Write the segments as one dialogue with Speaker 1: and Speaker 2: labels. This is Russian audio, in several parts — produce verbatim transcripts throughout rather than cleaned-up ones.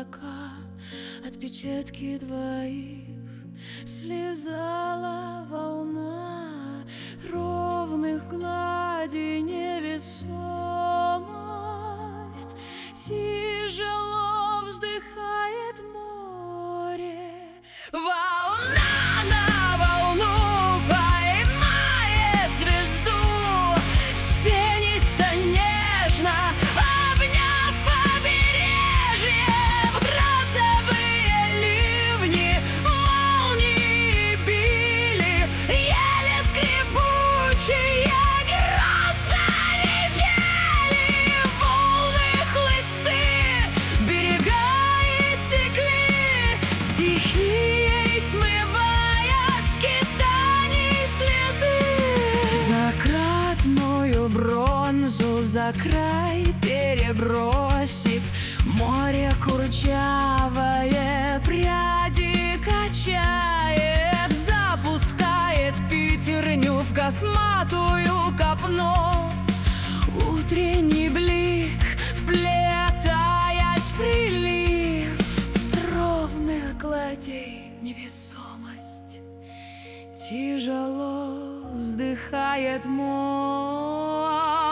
Speaker 1: облака, отпечатки двоих слезала волна ровных гладей невесомость. Тяжело вздыхает море, волна на волну поймает звезду, вспенится нежно, обняв побережье. В грозовые ливни молнии били, еле скрипучие грозно ревели. Волны хлысты берега иссекли, стихией смывая скитаний следы. Закатную бронзу за край перебросив, море курчавое пряди качает, запускает пятерню в косматую копну. Утренний блик, вплетаясь в прилив ровных гладей невесомость. Тяжело вздыхает море.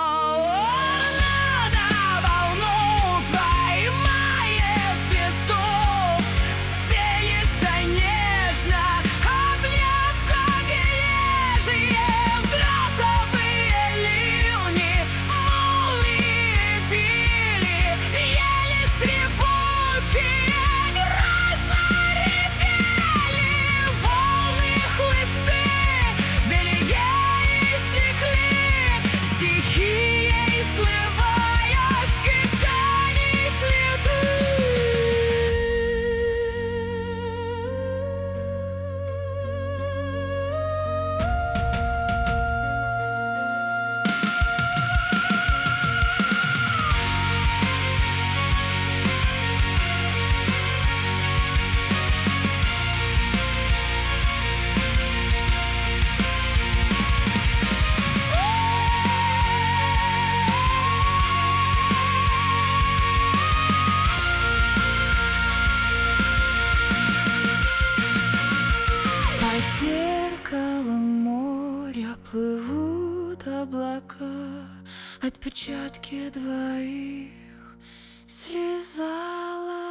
Speaker 1: Зеркалом моря плывут облака, отпечатки двоих слезала